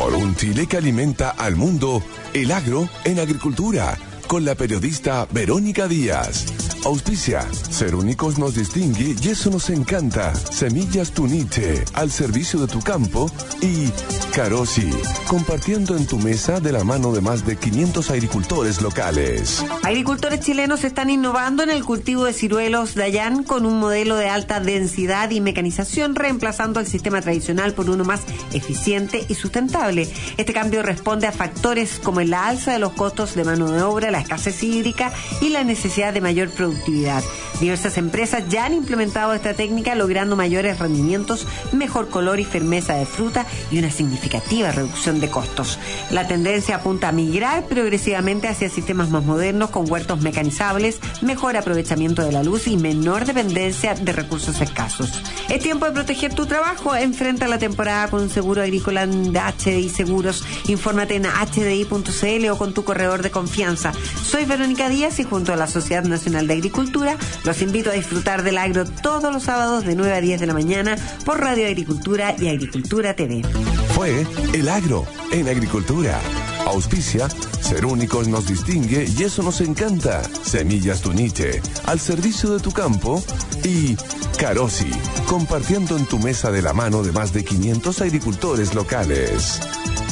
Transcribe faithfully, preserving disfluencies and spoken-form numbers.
Por un Chile que alimenta al mundo, el agro en agricultura, con la periodista Verónica Díaz. Auspicia, ser únicos nos distingue y eso nos encanta. Semillas Tuniche, al servicio de tu campo. Y Carosi, compartiendo en tu mesa de la mano de más de quinientos agricultores locales. Agricultores chilenos están innovando en el cultivo de ciruelos Dayan con un modelo de alta densidad y mecanización, reemplazando el sistema tradicional por uno más eficiente y sustentable. Este cambio responde a factores como la alza de los costos de mano de obra, la escasez hídrica y la necesidad de mayor productividad. Diversas empresas ya han implementado esta técnica, logrando mayores rendimientos, mejor color y firmeza de fruta y una significativa reducción de costos. La tendencia apunta a migrar progresivamente hacia sistemas más modernos con huertos mecanizables, mejor aprovechamiento de la luz y menor dependencia de recursos escasos. Es tiempo de proteger tu trabajo. Enfrenta la temporada con un seguro agrícola de H D I Seguros. Infórmate en h d i punto c l o con tu corredor de confianza. Soy Verónica Díaz y junto a la Sociedad Nacional de Agricultura los invito a disfrutar del agro todos los sábados de nueve a diez de la mañana por Radio Agricultura y Agricultura T V. Fue El Agro en Agricultura. Auspicia, ser únicos nos distingue y eso nos encanta. Semillas Tuniche, al servicio de tu campo. Y Carosi, compartiendo en tu mesa de la mano de más de quinientos agricultores locales.